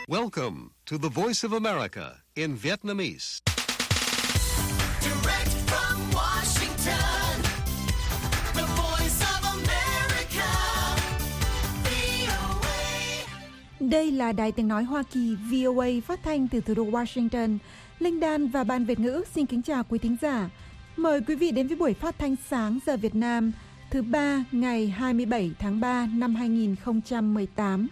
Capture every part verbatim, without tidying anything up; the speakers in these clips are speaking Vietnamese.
Welcome to the Voice of America in Vietnamese. Direct from Washington, the Voice of America, vê o a. Đây là Đài Tiếng nói Hoa Kỳ vê o a phát thanh từ thủ đô Washington. Linh Đan và Ban Việt ngữ xin kính chào quý thính giả. Mời quý vị đến với buổi phát thanh sáng giờ Việt Nam thứ ba ngày hai mươi bảy tháng ba năm hai nghìn không trăm mười tám.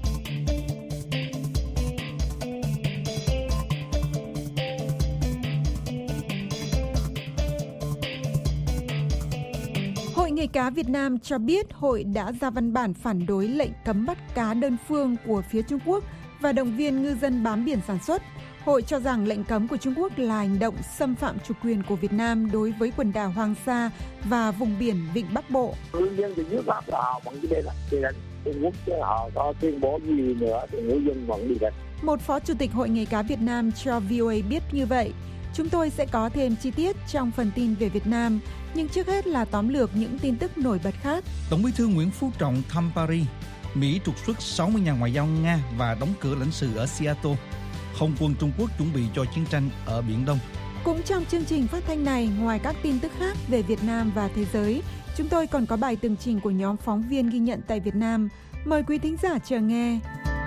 Hội nghề cá Việt Nam cho biết hội đã ra văn bản phản đối lệnh cấm bắt cá đơn phương của phía Trung Quốc và động viên ngư dân bám biển sản xuất. Hội cho rằng lệnh cấm của Trung Quốc là hành động xâm phạm chủ quyền của Việt Nam đối với quần đảo Hoàng Sa và vùng biển Vịnh Bắc Bộ. Ngư dân thì nước Pháp là họ vẫn đi đánh, đi đánh Trung Quốc, chứ họ có tuyên bố gì nữa thì ngư dân vẫn đi đánh. Một phó chủ tịch Hội nghề cá Việt Nam cho vê o a biết như vậy. Chúng tôi sẽ có thêm chi tiết trong phần tin về Việt Nam, nhưng trước hết là tóm lược những tin tức nổi bật khác. Tổng Bí thư Nguyễn Phú Trọng thăm Paris. Mỹ trục xuất sáu mươi nhà ngoại giao Nga và đóng cửa lãnh sự ở Seattle. Không quân Trung Quốc chuẩn bị cho chiến tranh ở Biển Đông. Cũng trong chương trình phát thanh này, ngoài các tin tức khác về Việt Nam và thế giới, chúng tôi còn có bài tường trình của nhóm phóng viên ghi nhận tại Việt Nam. Mời quý thính giả chờ nghe.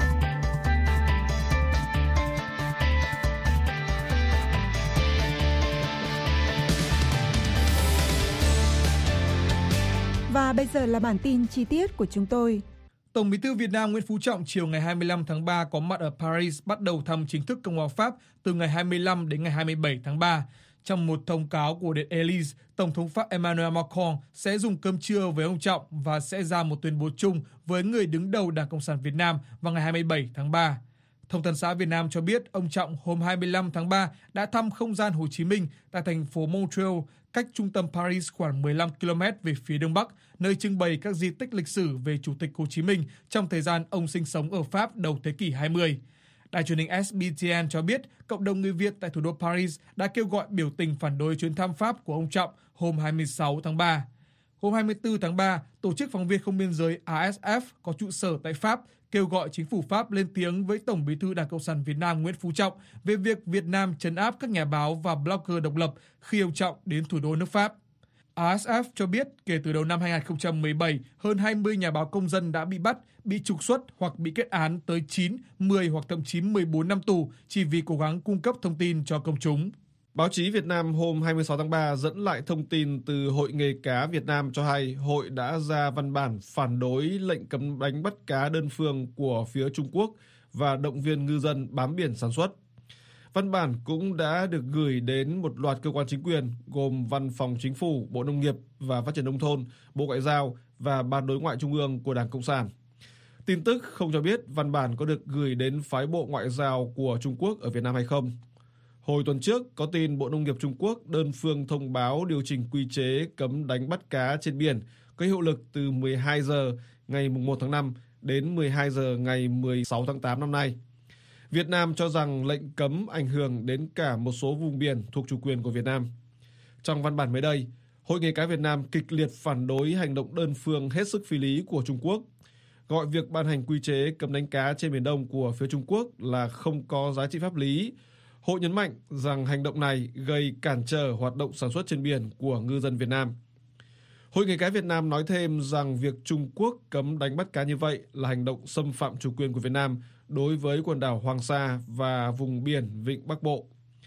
Và bây giờ là bản tin chi tiết của chúng tôi. Tổng Bí thư Việt Nam Nguyễn Phú Trọng chiều ngày hai mươi lăm tháng ba có mặt ở Paris bắt đầu thăm chính thức Cộng hòa Pháp từ ngày hai mươi lăm đến ngày hai mươi bảy tháng ba. Trong một thông cáo của Điện Élysée, Tổng thống Pháp Emmanuel Macron sẽ dùng cơm trưa với ông Trọng và sẽ ra một tuyên bố chung với người đứng đầu Đảng Cộng sản Việt Nam vào ngày hai mươi bảy tháng ba. Thông tấn xã Việt Nam cho biết ông Trọng hôm hai mươi lăm tháng ba đã thăm không gian Hồ Chí Minh tại thành phố Montreal, cách trung tâm Paris khoảng mười lăm ki lô mét về phía đông bắc, nơi trưng bày các di tích lịch sử về Chủ tịch Hồ Chí Minh trong thời gian ông sinh sống ở Pháp đầu thế kỷ hai mươi. Đài truyền hình ét bê tê en cho biết cộng đồng người Việt tại thủ đô Paris đã kêu gọi biểu tình phản đối chuyến thăm Pháp của ông Trọng hôm hai mươi sáu tháng ba. Hôm hai mươi tư tháng ba, Tổ chức Phóng viên Không biên giới rờ ét ép có trụ sở tại Pháp kêu gọi chính phủ Pháp lên tiếng với Tổng Bí thư Đảng Cộng sản Việt Nam Nguyễn Phú Trọng về việc Việt Nam trấn áp các nhà báo và blogger độc lập khi ông Trọng đến thủ đô nước Pháp. rờ ét ép cho biết kể từ đầu năm hai nghìn không trăm mười bảy, hơn hai mươi nhà báo công dân đã bị bắt, bị trục xuất hoặc bị kết án tới chín, mười hoặc thậm chí mười bốn năm tù chỉ vì cố gắng cung cấp thông tin cho công chúng. Báo chí Việt Nam hôm hai mươi sáu tháng ba dẫn lại thông tin từ Hội nghề cá Việt Nam cho hay hội đã ra văn bản phản đối lệnh cấm đánh bắt cá đơn phương của phía Trung Quốc và động viên ngư dân bám biển sản xuất. Văn bản cũng đã được gửi đến một loạt cơ quan chính quyền gồm Văn phòng Chính phủ, Bộ Nông nghiệp và Phát triển Nông thôn, Bộ Ngoại giao và Ban Đối ngoại Trung ương của Đảng Cộng sản. Tin tức không cho biết văn bản có được gửi đến phái bộ ngoại giao của Trung Quốc ở Việt Nam hay không. Hồi tuần trước, có tin Bộ Nông nghiệp Trung Quốc đơn phương thông báo điều chỉnh quy chế cấm đánh bắt cá trên biển có hiệu lực từ mười hai giờ ngày mùng một tháng năm đến mười hai giờ ngày mười sáu tháng tám năm nay. Việt Nam cho rằng lệnh cấm ảnh hưởng đến cả một số vùng biển thuộc chủ quyền của Việt Nam. Trong văn bản mới đây, Hội nghề cá Việt Nam kịch liệt phản đối hành động đơn phương hết sức phi lý của Trung Quốc, gọi việc ban hành quy chế cấm đánh cá trên Biển Đông của phía Trung Quốc là không có giá trị pháp lý. Hội nhấn mạnh rằng hành động này gây cản trở hoạt động sản xuất trên biển của ngư dân Việt Nam. Hội nghề cá Việt Nam nói thêm rằng việc Trung Quốc cấm đánh bắt cá như vậy là hành động xâm phạm chủ quyền của Việt Nam đối với quần đảo Hoàng Sa và vùng biển Vịnh Bắc Bộ.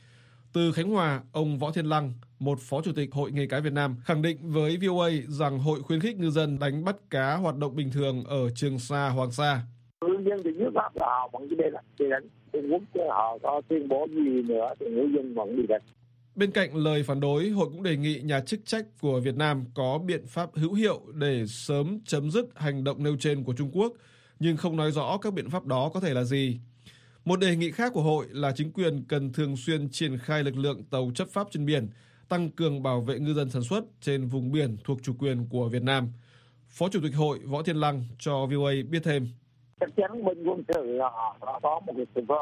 Từ Khánh Hòa, ông Võ Thiên Lăng, một phó chủ tịch Hội nghề cá Việt Nam, khẳng định với vê o a rằng hội khuyến khích ngư dân đánh bắt cá hoạt động bình thường ở Trường Sa, Hoàng Sa. Ngư dân thì nước Pháp là họ vẫn đi đánh, đi đánh Trung Quốc, chứ họ có tuyên bố gì nữa thì ngư dân vẫn đi đánh. Bên cạnh lời phản đối, hội cũng đề nghị nhà chức trách của Việt Nam có biện pháp hữu hiệu để sớm chấm dứt hành động nêu trên của Trung Quốc, nhưng không nói rõ các biện pháp đó có thể là gì. Một đề nghị khác của hội là chính quyền cần thường xuyên triển khai lực lượng tàu chấp pháp trên biển, tăng cường bảo vệ ngư dân sản xuất trên vùng biển thuộc chủ quyền của Việt Nam. Phó Chủ tịch hội Võ Thiên Lăng cho vê o a biết thêm. Chắc chắn bên quân sự họ có một cái sự phối hợp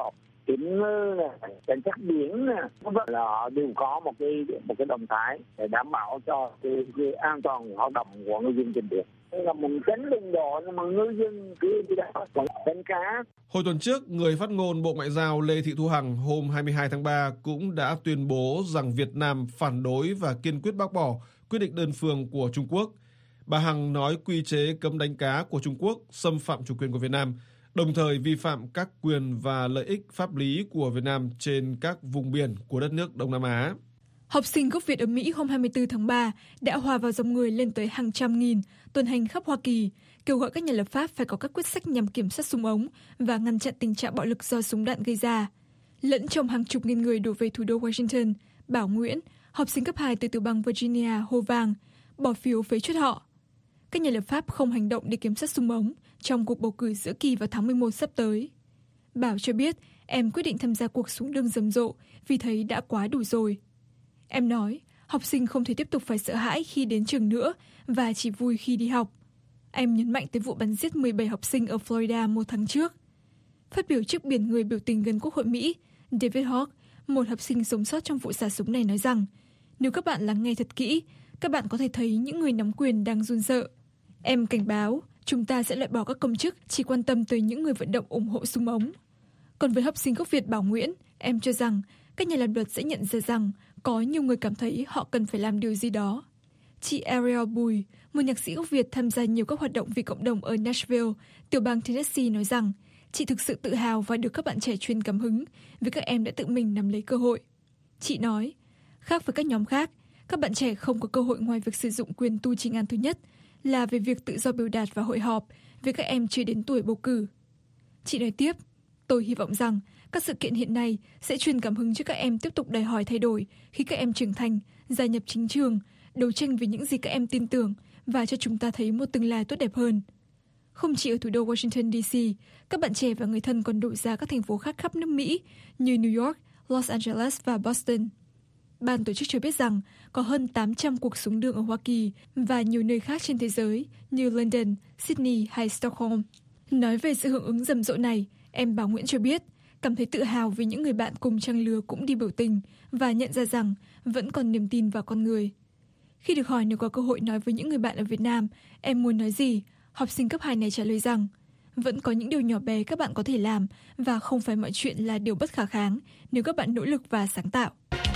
kiểm ngư nè, cảnh sát biển nè, là họ đều có một cái một cái động thái để đảm bảo cho cái, cái an toàn hoạt động của ngư dân trên biển. Là mình tránh đụng độ nhưng mà ngư dân cứ đi đó còn đánh cá. Hồi tuần trước, người phát ngôn Bộ Ngoại giao Lê Thị Thu Hằng hôm hai mươi hai tháng ba cũng đã tuyên bố rằng Việt Nam phản đối và kiên quyết bác bỏ quyết định đơn phương của Trung Quốc. Bà Hằng nói quy chế cấm đánh cá của Trung Quốc xâm phạm chủ quyền của Việt Nam, đồng thời vi phạm các quyền và lợi ích pháp lý của Việt Nam trên các vùng biển của đất nước Đông Nam Á. Học sinh gốc Việt ở Mỹ hôm hai mươi tư tháng ba đã hòa vào dòng người lên tới hàng trăm nghìn, tuần hành khắp Hoa Kỳ, kêu gọi các nhà lập pháp phải có các quyết sách nhằm kiểm soát súng ống và ngăn chặn tình trạng bạo lực do súng đạn gây ra. Lẫn trong hàng chục nghìn người đổ về thủ đô Washington, Bảo Nguyễn, học sinh cấp hai từ tiểu bang Virginia hô vang, bỏ phiếu phế truất họ. Các nhà lập pháp không hành động để kiểm soát súng ống trong cuộc bầu cử giữa kỳ vào tháng mười một sắp tới. Bảo cho biết em quyết định tham gia cuộc súng đường rầm rộ vì thấy đã quá đủ rồi. Em nói, học sinh không thể tiếp tục phải sợ hãi khi đến trường nữa và chỉ vui khi đi học. Em nhấn mạnh tới vụ bắn giết mười bảy học sinh ở Florida một tháng trước. Phát biểu trước biển người biểu tình gần Quốc hội Mỹ, David Hawk, một học sinh sống sót trong vụ xả súng này nói rằng, nếu các bạn lắng nghe thật kỹ, các bạn có thể thấy những người nắm quyền đang run sợ. Em cảnh báo, chúng ta sẽ loại bỏ các công chức chỉ quan tâm tới những người vận động ủng hộ súng ống. Còn với học sinh gốc Việt Bảo Nguyễn, em cho rằng các nhà làm luật sẽ nhận ra rằng có nhiều người cảm thấy họ cần phải làm điều gì đó. Chị Ariel Bùi, một nhạc sĩ gốc Việt tham gia nhiều các hoạt động vì cộng đồng ở Nashville, tiểu bang Tennessee nói rằng chị thực sự tự hào và được các bạn trẻ truyền cảm hứng vì các em đã tự mình nắm lấy cơ hội. Chị nói, khác với các nhóm khác, các bạn trẻ không có cơ hội ngoài việc sử dụng quyền tu trình án thứ nhất là về việc tự do biểu đạt và hội họp vì các em chưa đến tuổi bầu cử. Chị nói tiếp, tôi hy vọng rằng các sự kiện hiện nay sẽ truyền cảm hứng cho các em tiếp tục đòi hỏi thay đổi khi các em trưởng thành, gia nhập chính trường, đấu tranh vì những gì các em tin tưởng và cho chúng ta thấy một tương lai tốt đẹp hơn. Không chỉ ở thủ đô Washington đê xê, các bạn trẻ và người thân còn đổ ra các thành phố khác khắp nước Mỹ như New York, Los Angeles và Boston. Ban tổ chức cho biết rằng có hơn tám trăm cuộc súng đường ở Hoa Kỳ và nhiều nơi khác trên thế giới như London, Sydney hay Stockholm. Nói về sự hưởng ứng rầm rộ này, em Bảo Nguyễn cho biết, cảm thấy tự hào vì những người bạn cùng trang lứa cũng đi biểu tình và nhận ra rằng vẫn còn niềm tin vào con người. Khi được hỏi nếu có cơ hội nói với những người bạn ở Việt Nam, em muốn nói gì? Học sinh cấp hai này trả lời rằng, vẫn có những điều nhỏ bé các bạn có thể làm và không phải mọi chuyện là điều bất khả kháng nếu các bạn nỗ lực và sáng tạo.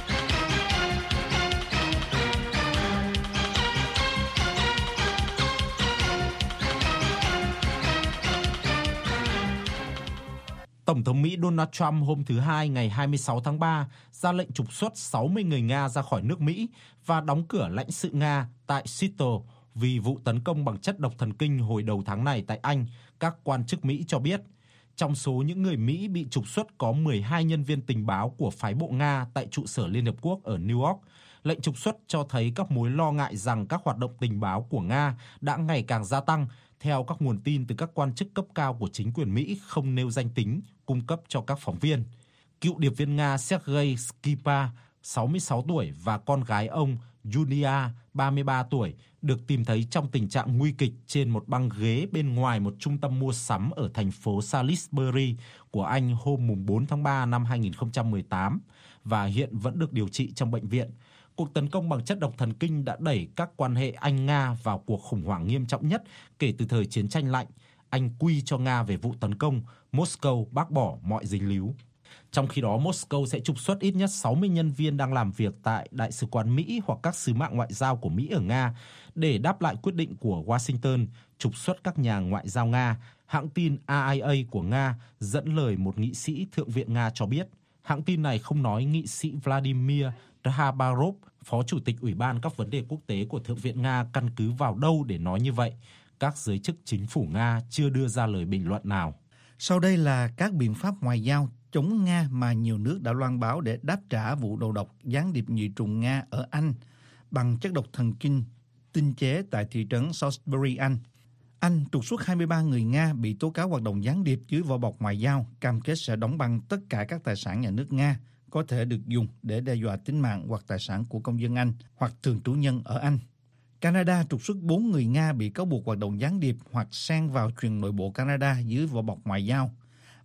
Tổng thống Mỹ Donald Trump hôm thứ Hai ngày hai mươi sáu tháng ba ra lệnh trục xuất sáu mươi người Nga ra khỏi nước Mỹ và đóng cửa lãnh sự Nga tại Seattle vì vụ tấn công bằng chất độc thần kinh hồi đầu tháng này tại Anh, các quan chức Mỹ cho biết. Trong số những người Mỹ bị trục xuất có mười hai nhân viên tình báo của phái bộ Nga tại trụ sở Liên Hợp Quốc ở New York. Lệnh trục xuất cho thấy các mối lo ngại rằng các hoạt động tình báo của Nga đã ngày càng gia tăng, theo các nguồn tin từ các quan chức cấp cao của chính quyền Mỹ không nêu danh tính, cung cấp cho các phóng viên. Cựu điệp viên Nga Sergei Skripal, sáu mươi sáu tuổi, và con gái ông Yulia, ba mươi ba tuổi, được tìm thấy trong tình trạng nguy kịch trên một băng ghế bên ngoài một trung tâm mua sắm ở thành phố Salisbury của Anh hôm bốn tháng ba năm hai nghìn không trăm mười tám và hiện vẫn được điều trị trong bệnh viện. Cuộc tấn công bằng chất độc thần kinh đã đẩy các quan hệ Anh-Nga vào cuộc khủng hoảng nghiêm trọng nhất kể từ thời chiến tranh lạnh. Anh quy cho Nga về vụ tấn công, Moscow bác bỏ mọi dính líu. Trong khi đó, Moscow sẽ trục xuất ít nhất sáu mươi nhân viên đang làm việc tại Đại sứ quán Mỹ hoặc các sứ mạng ngoại giao của Mỹ ở Nga để đáp lại quyết định của Washington trục xuất các nhà ngoại giao Nga. Hãng tin R I A của Nga dẫn lời một nghị sĩ Thượng viện Nga cho biết. Hãng tin này không nói nghị sĩ Vladimir Khabarov, Phó Chủ tịch Ủy ban các vấn đề quốc tế của Thượng viện Nga, căn cứ vào đâu để nói như vậy. Các giới chức chính phủ Nga chưa đưa ra lời bình luận nào. Sau đây là các biện pháp ngoại giao chống Nga mà nhiều nước đã loan báo để đáp trả vụ đầu độc gián điệp nhị trùng Nga ở Anh bằng chất độc thần kinh tinh chế tại thị trấn Salisbury, Anh. Anh trục xuất hai mươi ba người Nga bị tố cáo hoạt động gián điệp dưới vỏ bọc ngoại giao, cam kết sẽ đóng băng tất cả các tài sản nhà nước Nga có thể được dùng để đe dọa tính mạng hoặc tài sản của công dân Anh hoặc thường trú nhân ở Anh. Canada trục xuất bốn người Nga bị cáo buộc hoạt động gián điệp hoặc xen vào chuyện nội bộ Canada dưới vỏ bọc ngoại giao.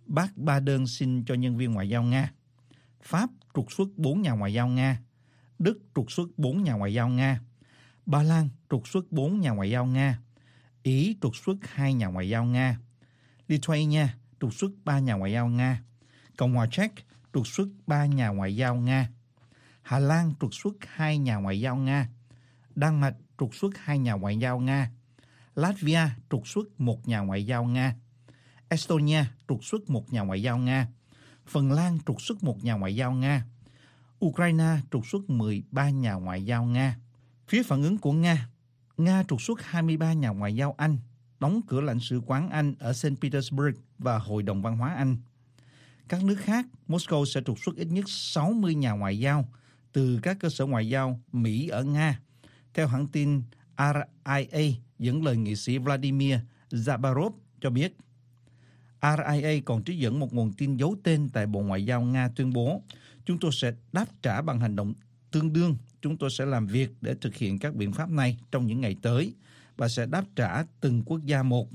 bác ba đơn xin cho nhân viên ngoại giao Nga. Pháp trục xuất bốn nhà ngoại giao Nga. Đức trục xuất bốn nhà ngoại giao Nga. Ba Lan trục xuất bốn nhà ngoại giao Nga. Ý trục xuất hai nhà ngoại giao Nga. Lithuania trục xuất ba nhà ngoại giao Nga. Cộng hòa Czech trục xuất ba nhà ngoại giao Nga. Hà Lan trục xuất hai nhà ngoại giao Nga. Đan Mạch trục xuất hai nhà ngoại giao Nga. Latvia trục xuất một nhà ngoại giao Nga. Estonia trục xuất một nhà ngoại giao Nga. Phần Lan trục xuất một nhà ngoại giao Nga. Ukraine trục xuất mười ba nhà ngoại giao Nga. Phía phản ứng của Nga, Nga trục xuất hai mươi ba nhà ngoại giao Anh, đóng cửa lãnh sự quán Anh ở Saint Petersburg và Hội đồng Văn hóa Anh. Các nước khác, Moscow sẽ trục xuất ít nhất sáu mươi nhà ngoại giao từ các cơ sở ngoại giao Mỹ ở Nga, theo hãng tin R I A dẫn lời nghị sĩ Vladimir Zabarov cho biết. R I A còn trích dẫn một nguồn tin giấu tên tại Bộ Ngoại giao Nga tuyên bố, chúng tôi sẽ đáp trả bằng hành động tương đương, chúng tôi sẽ làm việc để thực hiện các biện pháp này trong những ngày tới và sẽ đáp trả từng quốc gia một.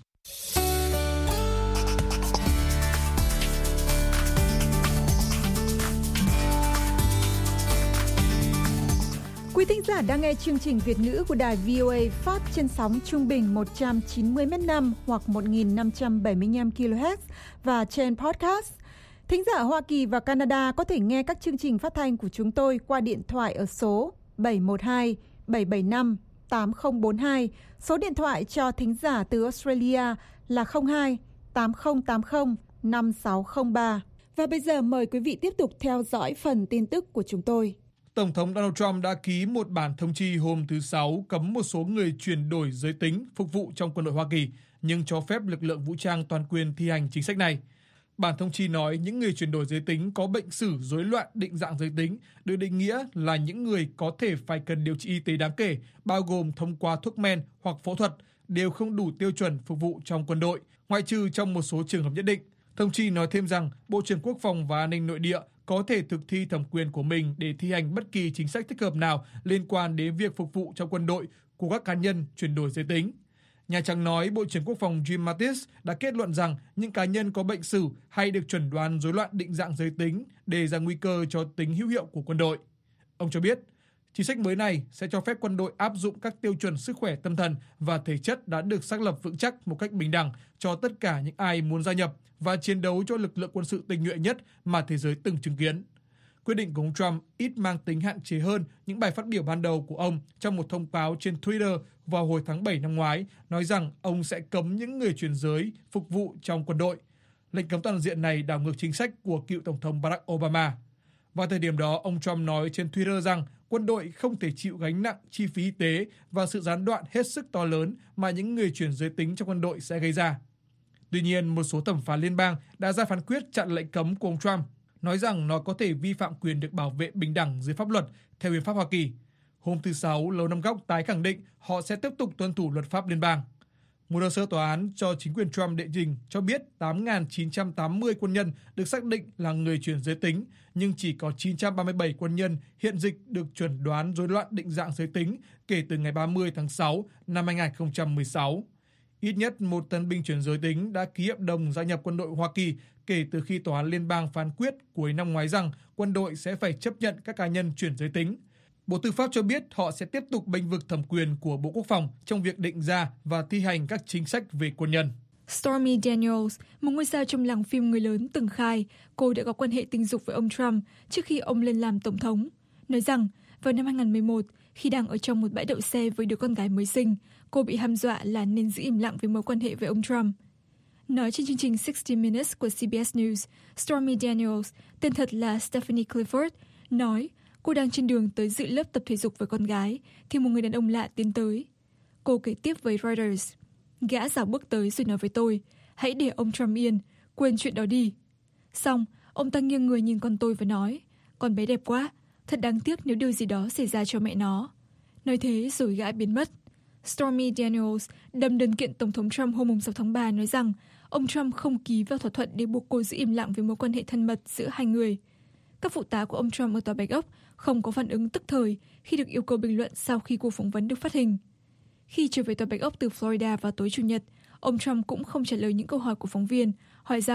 Quý thính giả đang nghe chương trình Việt ngữ của đài V O A phát trên sóng trung bình một trăm chín mươi mét năm hoặc một nghìn năm trăm bảy mươi lăm ki lô héc và trên podcast. Thính giả ở Hoa Kỳ và Canada có thể nghe các chương trình phát thanh của chúng tôi qua điện thoại ở số bảy một hai bảy bảy năm tám không bốn hai. Số điện thoại cho thính giả từ Australia là không hai tám không tám không năm sáu không ba. Và bây giờ mời quý vị tiếp tục theo dõi phần tin tức của chúng tôi. Tổng thống Donald Trump đã ký một bản thông chi hôm thứ Sáu cấm một số người chuyển đổi giới tính phục vụ trong quân đội Hoa Kỳ, nhưng cho phép lực lượng vũ trang toàn quyền thi hành chính sách này. Bản thông chi nói những người chuyển đổi giới tính có bệnh sử rối loạn định dạng giới tính được định nghĩa là những người có thể phải cần điều trị y tế đáng kể, bao gồm thông qua thuốc men hoặc phẫu thuật, đều không đủ tiêu chuẩn phục vụ trong quân đội, ngoại trừ trong một số trường hợp nhất định. Thông chi nói thêm rằng Bộ trưởng Quốc phòng và An ninh Nội địa có thể thực thi thẩm quyền của mình để thi hành bất kỳ chính sách thích hợp nào liên quan đến việc phục vụ trong quân đội của các cá nhân chuyển đổi giới tính. Nhà Trắng nói Bộ trưởng Quốc phòng Jim Mattis đã kết luận rằng những cá nhân có bệnh sử hay được chẩn đoán rối loạn định dạng giới tính đề ra nguy cơ cho tính hữu hiệu của quân đội. Ông cho biết, chính sách mới này sẽ cho phép quân đội áp dụng các tiêu chuẩn sức khỏe tâm thần và thể chất đã được xác lập vững chắc một cách bình đẳng cho tất cả những ai muốn gia nhập và chiến đấu cho lực lượng quân sự tinh nhuệ nhất mà thế giới từng chứng kiến. Quyết định của ông Trump ít mang tính hạn chế hơn những bài phát biểu ban đầu của ông trong một thông báo trên Twitter vào hồi tháng bảy năm ngoái, nói rằng ông sẽ cấm những người chuyển giới phục vụ trong quân đội. Lệnh cấm toàn diện này đảo ngược chính sách của cựu Tổng thống Barack Obama. Vào thời điểm đó, ông Trump nói trên Twitter rằng quân đội không thể chịu gánh nặng chi phí y tế và sự gián đoạn hết sức to lớn mà những người chuyển giới tính trong quân đội sẽ gây ra. Tuy nhiên, một số thẩm phán liên bang đã ra phán quyết chặn lệnh cấm của ông Trump, nói rằng nó có thể vi phạm quyền được bảo vệ bình đẳng dưới pháp luật theo hiến pháp Hoa Kỳ. Hôm thứ Sáu, Lầu Năm Góc tái khẳng định họ sẽ tiếp tục tuân thủ luật pháp liên bang. Một hồ sơ tòa án cho chính quyền Trump đệ trình cho biết tám nghìn chín trăm tám mươi quân nhân được xác định là người chuyển giới tính, nhưng chỉ có chín trăm ba mươi bảy quân nhân hiện dịch được chẩn đoán rối loạn định dạng giới tính kể từ ngày ba mươi tháng sáu năm hai nghìn không trăm mười sáu. Ít nhất một tân binh chuyển giới tính đã ký hợp đồng gia nhập quân đội Hoa Kỳ kể từ khi tòa án liên bang phán quyết cuối năm ngoái rằng quân đội sẽ phải chấp nhận các cá nhân chuyển giới tính. Bộ Tư pháp cho biết họ sẽ tiếp tục bênh vực thẩm quyền của Bộ Quốc phòng trong việc định ra và thi hành các chính sách về quân nhân. Stormy Daniels, một ngôi sao trong làng phim người lớn, từng khai cô đã có quan hệ tình dục với ông Trump trước khi ông lên làm tổng thống, nói rằng vào năm hai nghìn không trăm mười một, khi đang ở trong một bãi đậu xe với đứa con gái mới sinh, cô bị hăm dọa là nên giữ im lặng về mối quan hệ với ông Trump. Nói trên chương trình sixty minutes của C B S News, Stormy Daniels, tên thật là Stephanie Clifford, nói cô đang trên đường tới dự lớp tập thể dục với con gái thì một người đàn ông lạ tiến tới. Cô kể tiếp với Reuters, gã dảo bước tới rồi nói với tôi, hãy để ông Trump yên, quên chuyện đó đi. Xong, ông ta nghiêng người nhìn con tôi và nói, con bé đẹp quá, thật đáng tiếc nếu điều gì đó xảy ra cho mẹ nó. Nói thế rồi gã biến mất. Stormy Daniels đâm đơn kiện Tổng thống Trump hôm sáu tháng ba nói rằng ông Trump không ký vào thỏa thuận để buộc cô giữ im lặng về mối quan hệ thân mật giữa hai người. Các phụ tá của ông Trump ở Tòa Bạch Ốc không có phản ứng tức thời khi được yêu cầu bình luận sau khi cuộc phỏng vấn được phát hình. Khi trở về Tòa Bạch Ốc từ Florida vào tối Chủ nhật, ông Trump cũng không trả lời những câu hỏi của phóng viên, hỏi rằng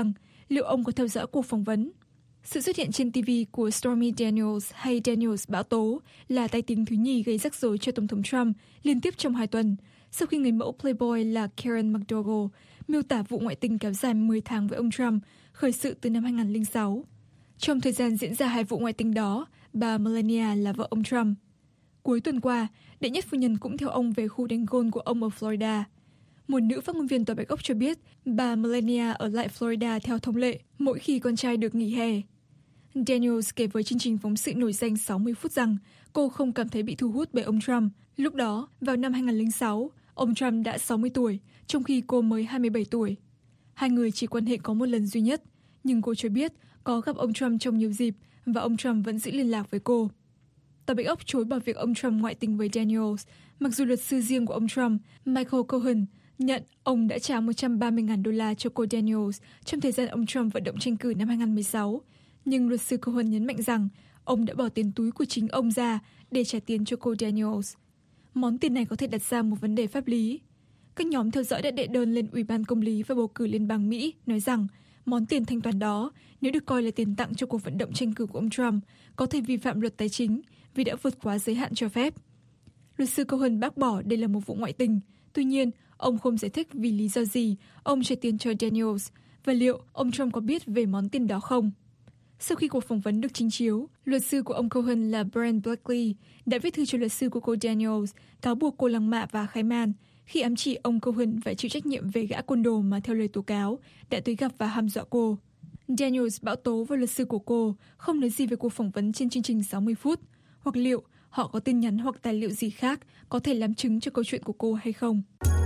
liệu ông có theo dõi cuộc phỏng vấn. Sự xuất hiện trên ti vi của Stormy Daniels hay Daniels bão tố là tai tiếng thứ nhì gây rắc rối cho Tổng thống Trump liên tiếp trong hai tuần, sau khi người mẫu Playboy là Karen McDougal miêu tả vụ ngoại tình kéo dài mười tháng với ông Trump, khởi sự từ năm hai nghìn lẻ sáu. Trong thời gian diễn ra hai vụ ngoại tình đó, bà Melania là vợ ông Trump. Cuối tuần qua, đệ nhất phu nhân cũng theo ông về khu đánh golf của ông ở Florida. Một nữ phát ngôn viên Tòa Bạch Ốc cho biết bà Melania ở lại Florida theo thông lệ mỗi khi con trai được nghỉ hè. Daniels kể với chương trình phóng sự nổi danh sáu mươi phút rằng cô không cảm thấy bị thu hút bởi ông Trump. Lúc đó, vào năm hai nghìn lẻ sáu, ông Trump đã sáu mươi tuổi, trong khi cô mới hai mươi bảy tuổi. Hai người chỉ quan hệ có một lần duy nhất, nhưng cô cho biết có gặp ông Trump trong nhiều dịp và ông Trump vẫn giữ liên lạc với cô. Tòa Bạch Ốc chối bỏ việc ông Trump ngoại tình với Daniels, mặc dù luật sư riêng của ông Trump, Michael Cohen, nhận ông đã trả một trăm ba mươi nghìn đô la cho cô Daniels trong thời gian ông Trump vận động tranh cử năm hai nghìn mười sáu. Nhưng luật sư Cohen nhấn mạnh rằng ông đã bỏ tiền túi của chính ông ra để trả tiền cho cô Daniels. Món tiền này có thể đặt ra một vấn đề pháp lý. Các nhóm theo dõi đã đệ đơn lên Ủy ban Công lý và Bầu cử Liên bang Mỹ, nói rằng món tiền thanh toán đó, nếu được coi là tiền tặng cho cuộc vận động tranh cử của ông Trump, có thể vi phạm luật tài chính vì đã vượt quá giới hạn cho phép. Luật sư Cohen bác bỏ đây là một vụ ngoại tình. Tuy nhiên, ông không giải thích vì lý do gì ông trả tiền cho Daniels và liệu ông Trump có biết về món tiền đó không. Sau khi cuộc phỏng vấn được trình chiếu, luật sư của ông Cohen là Brian Blackley đã viết thư cho luật sư của cô Daniels cáo buộc cô lăng mạ và khai man khi ám chỉ ông Cohen phải chịu trách nhiệm về gã côn đồ mà theo lời tố cáo đã tới gặp và hăm dọa cô. Daniels bão tố và luật sư của cô không nói gì về cuộc phỏng vấn trên chương trình sáu mươi phút, hoặc liệu họ có tin nhắn hoặc tài liệu gì khác có thể làm chứng cho câu chuyện của cô hay không.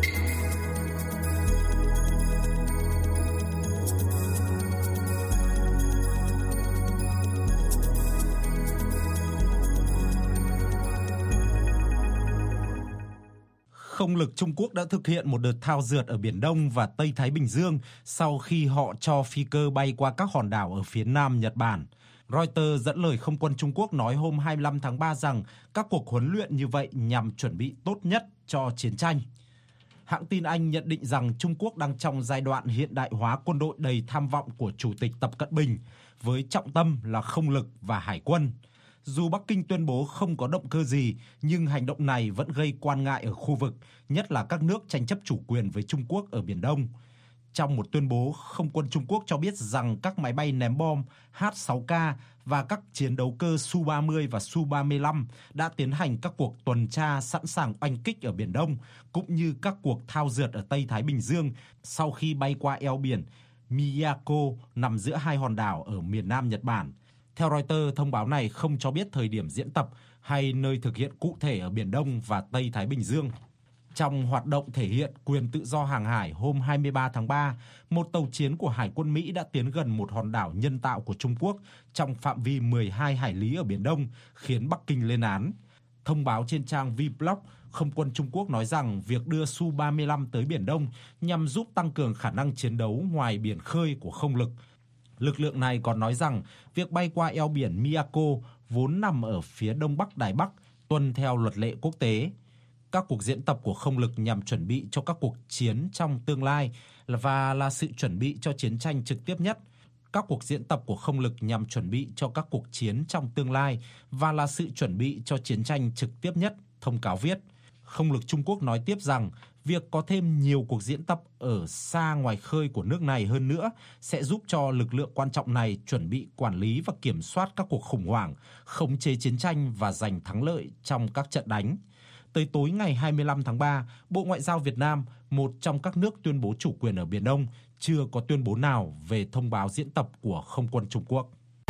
Không lực Trung Quốc đã thực hiện một đợt thao dượt ở Biển Đông và Tây Thái Bình Dương sau khi họ cho phi cơ bay qua các hòn đảo ở phía nam Nhật Bản. Reuters dẫn lời không quân Trung Quốc nói hôm hai mươi lăm tháng ba rằng các cuộc huấn luyện như vậy nhằm chuẩn bị tốt nhất cho chiến tranh. Hãng tin Anh nhận định rằng Trung Quốc đang trong giai đoạn hiện đại hóa quân đội đầy tham vọng của Chủ tịch Tập Cận Bình, với trọng tâm là không lực và hải quân. Dù Bắc Kinh tuyên bố không có động cơ gì, nhưng hành động này vẫn gây quan ngại ở khu vực, nhất là các nước tranh chấp chủ quyền với Trung Quốc ở Biển Đông. Trong một tuyên bố, không quân Trung Quốc cho biết rằng các máy bay ném bom H sáu K và các chiến đấu cơ Su ba mươi và Su ba mươi lăm đã tiến hành các cuộc tuần tra sẵn sàng oanh kích ở Biển Đông, cũng như các cuộc thao dượt ở Tây Thái Bình Dương sau khi bay qua eo biển Miyako nằm giữa hai hòn đảo ở miền nam Nhật Bản. Theo Reuters, thông báo này không cho biết thời điểm diễn tập hay nơi thực hiện cụ thể ở Biển Đông và Tây Thái Bình Dương. Trong hoạt động thể hiện quyền tự do hàng hải hôm hai mươi ba tháng ba, một tàu chiến của Hải quân Mỹ đã tiến gần một hòn đảo nhân tạo của Trung Quốc trong phạm vi mười hai hải lý ở Biển Đông, khiến Bắc Kinh lên án. Thông báo trên trang Vblog, không quân Trung Quốc nói rằng việc đưa Su ba mươi lăm tới Biển Đông nhằm giúp tăng cường khả năng chiến đấu ngoài biển khơi của không lực. Lực lượng này còn nói rằng việc bay qua eo biển Miyako vốn nằm ở phía đông bắc Đài Bắc, tuân theo luật lệ quốc tế. Các cuộc diễn tập của không lực nhằm chuẩn bị cho các cuộc chiến trong tương lai và là sự chuẩn bị cho chiến tranh trực tiếp nhất. Các cuộc diễn tập của không lực nhằm chuẩn bị cho các cuộc chiến trong tương lai và là sự chuẩn bị cho chiến tranh trực tiếp nhất, thông cáo viết. Không lực Trung Quốc nói tiếp rằng việc có thêm nhiều cuộc diễn tập ở xa ngoài khơi của nước này hơn nữa sẽ giúp cho lực lượng quan trọng này chuẩn bị quản lý và kiểm soát các cuộc khủng hoảng, khống chế chiến tranh và giành thắng lợi trong các trận đánh. Tới tối ngày hai mươi lăm tháng ba, Bộ Ngoại giao Việt Nam, một trong các nước tuyên bố chủ quyền ở Biển Đông, chưa có tuyên bố nào về thông báo diễn tập của không quân Trung Quốc.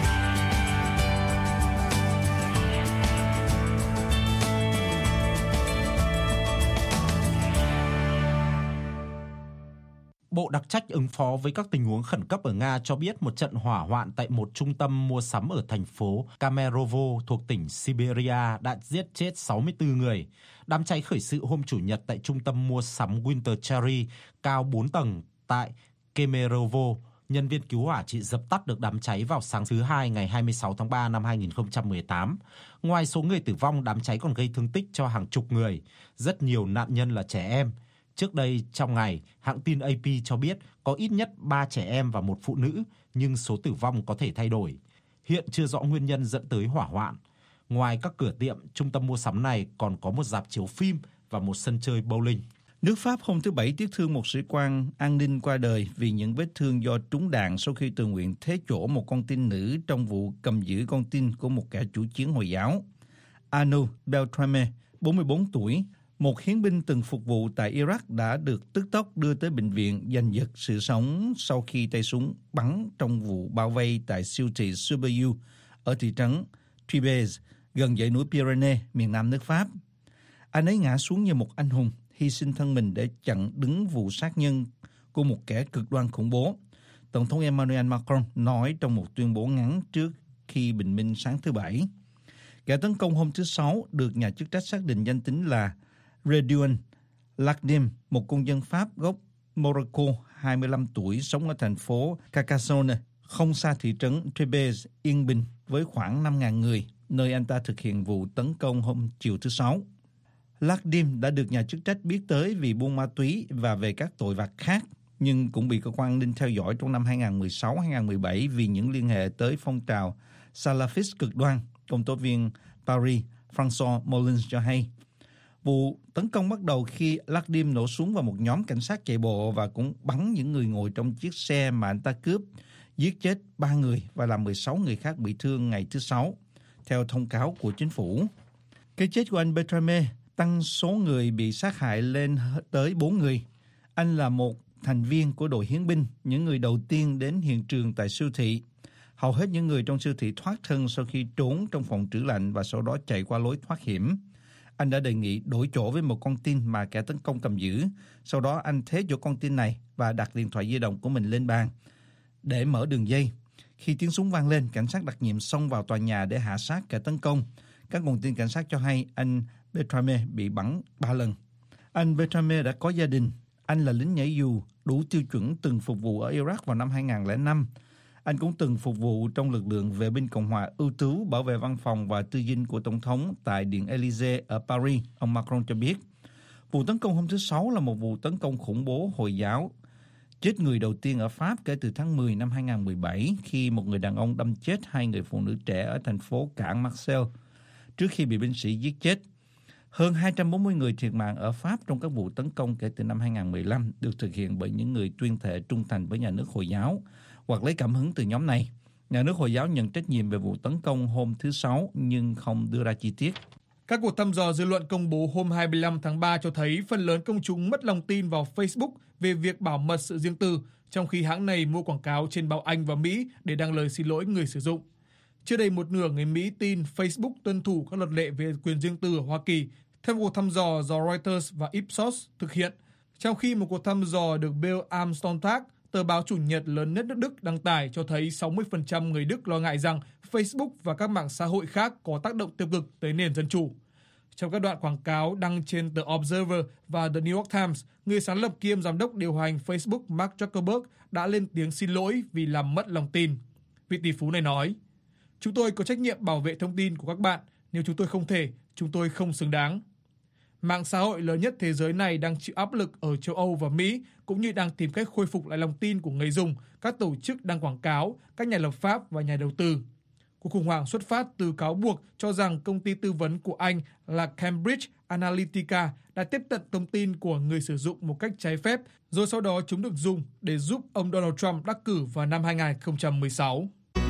Bộ đặc trách ứng phó với các tình huống khẩn cấp ở Nga cho biết một trận hỏa hoạn tại một trung tâm mua sắm ở thành phố Kemerovo thuộc tỉnh Siberia đã giết chết sáu mươi tư người. Đám cháy khởi sự hôm Chủ nhật tại trung tâm mua sắm Winter Cherry cao bốn tầng tại Kemerovo. Nhân viên cứu hỏa chỉ dập tắt được đám cháy vào sáng thứ Hai ngày hai mươi sáu tháng ba năm hai nghìn không trăm mười tám. Ngoài số người tử vong, đám cháy còn gây thương tích cho hàng chục người, rất nhiều nạn nhân là trẻ em. Trước đây trong ngày, hãng tin A P cho biết có ít nhất ba trẻ em và một phụ nữ, nhưng số tử vong có thể thay đổi. Hiện chưa rõ nguyên nhân dẫn tới hỏa hoạn. Ngoài các cửa tiệm, trung tâm mua sắm này còn có một rạp chiếu phim và một sân chơi bowling. Nước Pháp hôm thứ Bảy tiếc thương một sĩ quan an ninh qua đời vì những vết thương do trúng đạn sau khi tự nguyện thế chỗ một con tin nữ trong vụ cầm giữ con tin của một kẻ chủ chiến Hồi giáo. Arnaud Beltrame, bốn mươi bốn tuổi, một hiến binh từng phục vụ tại Iraq đã được tức tốc đưa tới bệnh viện giành giật sự sống sau khi tay súng bắn trong vụ bao vây tại siêu thị Superu ở thị trấn Tribes, gần dãy núi Pyrenees, miền nam nước Pháp. Anh ấy ngã xuống như một anh hùng, hy sinh thân mình để chặn đứng vụ sát nhân của một kẻ cực đoan khủng bố. Tổng thống Emmanuel Macron nói trong một tuyên bố ngắn trước khi bình minh sáng thứ Bảy. Kẻ tấn công hôm thứ Sáu được nhà chức trách xác định danh tính là Redouane Lacdim, một công dân Pháp gốc Morocco, hai mươi lăm tuổi, sống ở thành phố Carcassonne, không xa thị trấn Tribes, yên bình với khoảng năm nghìn người, nơi anh ta thực hiện vụ tấn công hôm chiều thứ Sáu. Lacdim đã được nhà chức trách biết tới vì buôn ma túy và về các tội vặt khác, nhưng cũng bị cơ quan an ninh theo dõi trong năm hai không một sáu hai không một bảy vì những liên hệ tới phong trào Salafist cực đoan, công tố viên Paris François Molins cho hay. Vụ tấn công bắt đầu khi Lacdim nổ súng vào một nhóm cảnh sát chạy bộ và cũng bắn những người ngồi trong chiếc xe mà anh ta cướp, giết chết ba người và làm mười sáu người khác bị thương ngày thứ Sáu, theo thông cáo của chính phủ. Cái chết của anh Beltrame tăng số người bị sát hại lên tới bốn người. Anh là một thành viên của đội hiến binh, những người đầu tiên đến hiện trường tại siêu thị. Hầu hết những người trong siêu thị thoát thân sau khi trốn trong phòng trữ lạnh và sau đó chạy qua lối thoát hiểm. Anh đã đề nghị đổi chỗ với một con tin mà kẻ tấn công cầm giữ. Sau đó anh thế chỗ con tin này và đặt điện thoại di động của mình lên bàn để mở đường dây. Khi tiếng súng vang lên, cảnh sát đặc nhiệm xông vào tòa nhà để hạ sát kẻ tấn công. Các nguồn tin cảnh sát cho hay anh Beltrame bị bắn ba lần. Anh Beltrame đã có gia đình. Anh là lính nhảy dù đủ tiêu chuẩn từng phục vụ ở Iraq vào năm hai không không năm. Anh cũng từng phục vụ trong lực lượng vệ binh Cộng hòa ưu tú bảo vệ văn phòng và tư dinh của Tổng thống tại Điện Élysée ở Paris, ông Macron cho biết. Vụ tấn công hôm thứ Sáu là một vụ tấn công khủng bố Hồi giáo, chết người đầu tiên ở Pháp kể từ tháng mười năm hai không một bảy khi một người đàn ông đâm chết hai người phụ nữ trẻ ở thành phố cảng Marseille trước khi bị binh sĩ giết chết. Hơn hai trăm bốn mươi người thiệt mạng ở Pháp trong các vụ tấn công kể từ năm hai không một lăm được thực hiện bởi những người tuyên thệ trung thành với nhà nước Hồi giáo hoặc lấy cảm hứng từ nhóm này. Nhà nước Hồi giáo nhận trách nhiệm về vụ tấn công hôm thứ Sáu nhưng không đưa ra chi tiết. Các cuộc thăm dò dư luận công bố hôm hai mươi lăm tháng ba cho thấy phần lớn công chúng mất lòng tin vào Facebook về việc bảo mật sự riêng tư, trong khi hãng này mua quảng cáo trên báo Anh và Mỹ để đăng lời xin lỗi người sử dụng. Chưa đầy một nửa người Mỹ tin Facebook tuân thủ các luật lệ về quyền riêng tư ở Hoa Kỳ, theo một cuộc thăm dò do Reuters và Ipsos thực hiện, trong khi một cuộc thăm dò được Bild am Sonntag, tờ báo chủ nhật lớn nhất nước Đức đăng tải cho thấy sáu mươi phần trăm người Đức lo ngại rằng Facebook và các mạng xã hội khác có tác động tiêu cực tới nền dân chủ. Trong các đoạn quảng cáo đăng trên tờ Observer và The New York Times, người sáng lập kiêm giám đốc điều hành Facebook Mark Zuckerberg đã lên tiếng xin lỗi vì làm mất lòng tin. Vị tỷ phú này nói, "Chúng tôi có trách nhiệm bảo vệ thông tin của các bạn. Nếu chúng tôi không thể, chúng tôi không xứng đáng." Mạng xã hội lớn nhất thế giới này đang chịu áp lực ở châu Âu và Mỹ, cũng như đang tìm cách khôi phục lại lòng tin của người dùng, các tổ chức đăng quảng cáo, các nhà lập pháp và nhà đầu tư. Cuộc khủng hoảng xuất phát từ cáo buộc cho rằng công ty tư vấn của Anh là Cambridge Analytica đã tiếp cận thông tin của người sử dụng một cách trái phép, rồi sau đó chúng được dùng để giúp ông Donald Trump đắc cử vào năm hai không một sáu.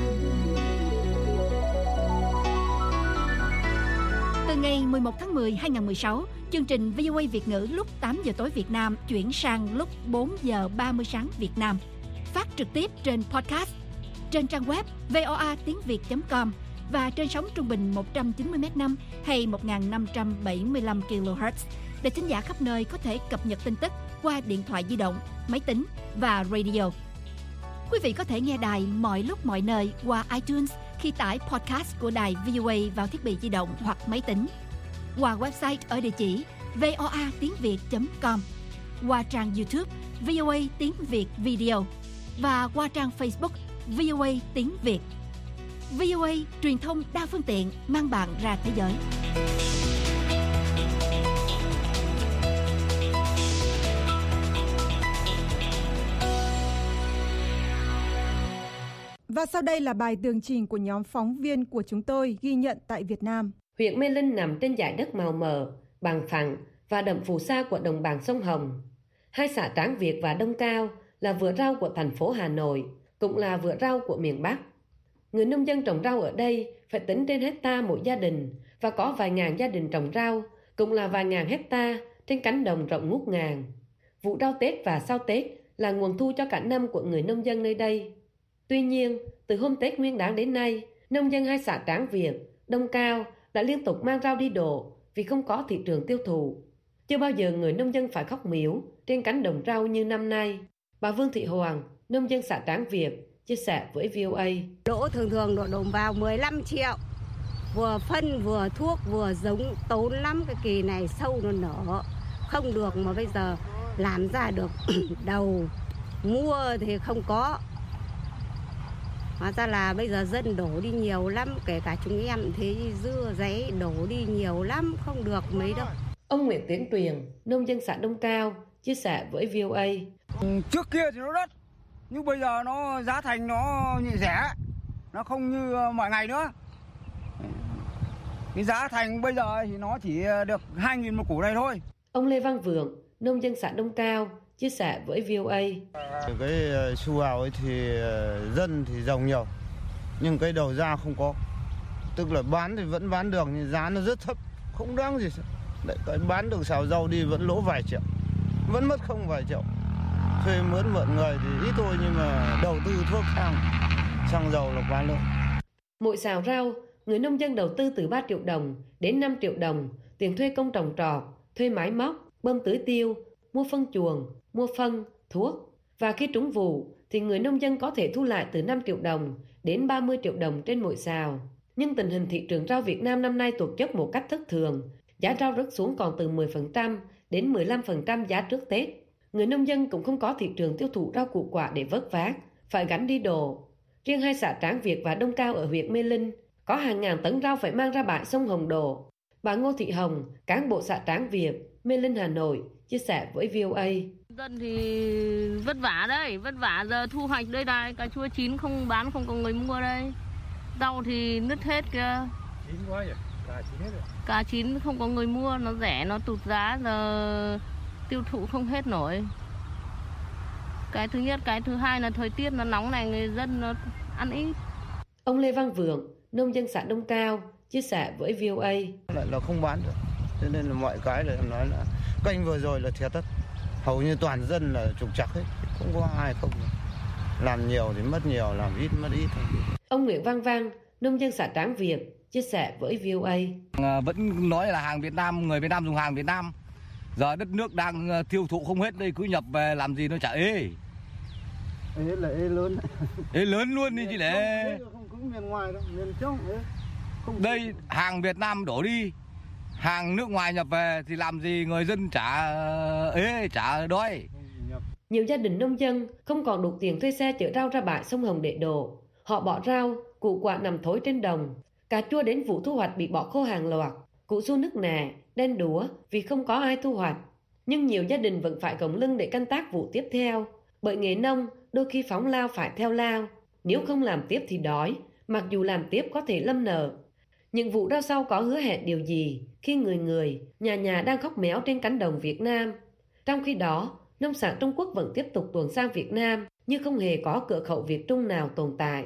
Từ ngày mười một tháng mười hai nghìn không trăm mười sáu, chương trình vê o a Việt ngữ lúc tám giờ tối Việt Nam chuyển sang lúc bốn giờ ba mươi sáng Việt Nam. Phát trực tiếp trên podcast, trên trang web voa tiếng việt chấm com và trên sóng trung bình một trăm chín mươi mét năm hay một nghìn năm trăm bảy mươi lăm ki lô héc. Để thính giả khắp nơi có thể cập nhật tin tức qua điện thoại di động, máy tính và radio. Quý vị có thể nghe đài mọi lúc mọi nơi qua iTunes khi tải podcast của đài vê o a vào thiết bị di động hoặc máy tính, qua website ở địa chỉ voa tiếng việt chấm com, qua trang YouTube vê o a tiếng Việt Video và qua trang Facebook vê o a tiếng Việt. vê o a truyền thông đa phương tiện mang bạn ra thế giới. Và sau đây là bài tường trình của nhóm phóng viên của chúng tôi ghi nhận tại Việt Nam. Huyện Mê Linh nằm trên dải đất màu mỡ, bằng phẳng và đậm phù sa của đồng bằng sông Hồng. Hai xã Tráng Việt và Đông Cao là vựa rau của thành phố Hà Nội, cũng là vựa rau của miền Bắc. Người nông dân trồng rau ở đây phải tính trên hecta mỗi gia đình và có vài ngàn gia đình trồng rau, cũng là vài ngàn hecta trên cánh đồng rộng ngút ngàn. Vụ rau Tết và sau Tết là nguồn thu cho cả năm của người nông dân nơi đây. Tuy nhiên, từ hôm Tết Nguyên đán đến nay, nông dân hai xã Tráng Việt, Đông Cao đã liên tục mang rau đi đổ vì không có thị trường tiêu thụ. Chưa bao giờ người nông dân phải khóc miếu trên cánh đồng rau như năm nay. Bà Vương Thị Hoàng, nông dân xã Tráng Việt, chia sẻ với vê o a. Lỗ thường thường độ đổ vào mười lăm triệu. Vừa phân, vừa thuốc, vừa giống, tốn lắm. Cái kỳ này sâu nó nở, không được mà bây giờ làm ra được đầu. Mua thì không có. Hóa ra là bây giờ dân đổ đi nhiều lắm, kể cả chúng em thấy dưa giấy đổ đi nhiều lắm, không được mấy đâu. Ông Nguyễn Tiến Tuyền, nông dân xã Đông Cao, chia sẻ với vê o a. Trước kia thì nó đắt, nhưng bây giờ nó giá thành nó rẻ, nó không như mọi ngày nữa. Cái giá thành bây giờ thì nó chỉ được hai nghìn một củ này thôi. Ông Lê Văn Vượng, nông dân xã Đông Cao, chia sẻ với vê o a. Cái su hào ấy thì dân thì giàu nhiều, nhưng cái đầu ra không có. Tức là bán thì vẫn bán được nhưng giá nó rất thấp, không đáng gì. Đấy, cái bán được xào rau đi vẫn lỗ vài triệu, vẫn mất không vài triệu. Thuê mướn mượn người thì ít thôi nhưng mà đầu tư thuốc thang, xăng dầu là quá lớn. Mỗi xào rau, người nông dân đầu tư từ ba triệu đồng đến năm triệu đồng, tiền thuê công trồng trọt, thuê máy móc, bơm tưới tiêu, mua phân chuồng, mua phân, thuốc. Và khi trúng vụ thì người nông dân có thể thu lại từ năm triệu đồng đến ba mươi triệu đồng trên mỗi xào. Nhưng tình hình thị trường rau Việt Nam năm nay tụt dốc một cách thất thường. Giá rau rớt xuống còn từ mười phần trăm đến mười lăm phần trăm giá trước Tết. Người nông dân cũng không có thị trường tiêu thụ rau củ quả để vớt vát, phải gánh đi đồ. Riêng hai xã Tráng Việt và Đông Cao ở huyện Mê Linh có hàng ngàn tấn rau phải mang ra bãi sông Hồng đổ. Bà Ngô Thị Hồng, cán bộ xã Tráng Việt, Mê Linh, Hà Nội, chia sẻ với vê o a. Dân thì vất vả đấy, vất vả giờ thu hoạch đây này, cà chua chín không bán, không có người mua đây. Rau thì nứt hết kìa. Chín quá nhỉ? Cà chín hết rồi. Cà chín không có người mua, nó rẻ, nó tụt giá, giờ tiêu thụ không hết nổi. Cái thứ nhất, cái thứ hai là thời tiết nó nóng này, người dân nó ăn ít. Ông Lê Văn Vượng, nông dân xã Đông Cao, chia sẻ với vê o a. Lại là không bán được, cho nên là mọi cái là em nói là kênh vừa rồi là thiệt tất. Hầu như toàn dân là trục trặc hết, không có ai không. Làm nhiều thì mất nhiều, làm ít mất ít. Ông Nguyễn Văn Văn, nông dân xã Tráng Việt, chia sẻ với vê o a. À, vẫn nói là hàng Việt Nam, người Việt Nam dùng hàng Việt Nam. Giờ đất nước đang tiêu thụ không hết đây, cứ nhập về làm gì nó chả ê. Ê là ê lớn. Ê lớn luôn đi chứ lẽ. Không có miền ngoài đâu, miền trong ấy. Đây hàng Việt Nam đổ đi, hàng nước ngoài nhập về thì làm gì người dân chả ế, chả đói. Nhiều gia đình nông dân không còn đủ tiền thuê xe chở rau ra bãi sông Hồng để đổ. Họ bỏ rau, củ quả nằm thối trên đồng. Cà chua đến vụ thu hoạch bị bỏ khô hàng loạt. Củ su nứt nẻ, đen đúa vì không có ai thu hoạch. Nhưng nhiều gia đình vẫn phải gồng lưng để canh tác vụ tiếp theo. Bởi nghề nông đôi khi phóng lao phải theo lao. Nếu không làm tiếp thì đói, mặc dù làm tiếp có thể lâm nở. Những vụ rau sau có hứa hẹn điều gì khi người người, nhà nhà đang khóc méo trên cánh đồng Việt Nam. Trong khi đó, nông sản Trung Quốc vẫn tiếp tục tuồn sang Việt Nam như không hề có cửa khẩu Việt Trung nào tồn tại.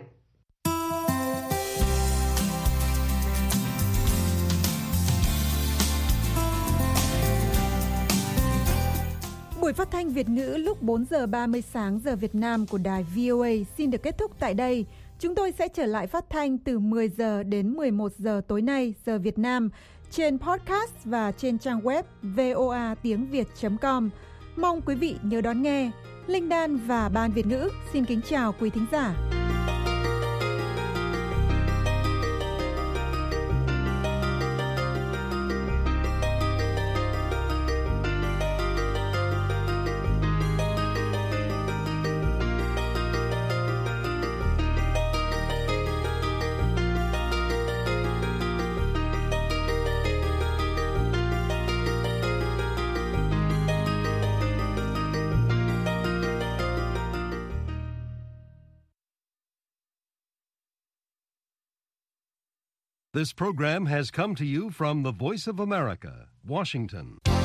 Buổi phát thanh Việt ngữ lúc bốn giờ ba mươi sáng giờ Việt Nam của đài vê o a xin được kết thúc tại đây. Chúng tôi sẽ trở lại phát thanh từ mười giờ đến mười một giờ tối nay giờ Việt Nam trên podcast và trên trang web voa tiếng việt chấm com. Mong quý vị nhớ đón nghe. Linh Đan và Ban Việt ngữ xin kính chào quý thính giả. This program has come to you from the Voice of America, Washington.